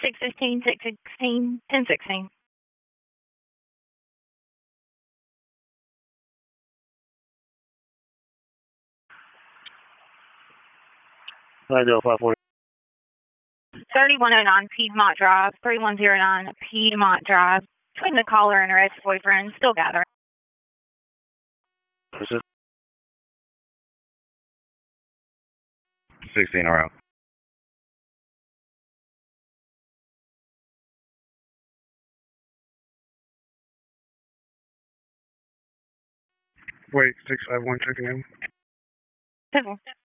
615, 616, 1016. 540. 3109 Piedmont Drive, 3109 Piedmont Drive. Between the caller and her ex-boyfriend, still gathering. What's it? 16 around. Wait, 651 checking in. Simple.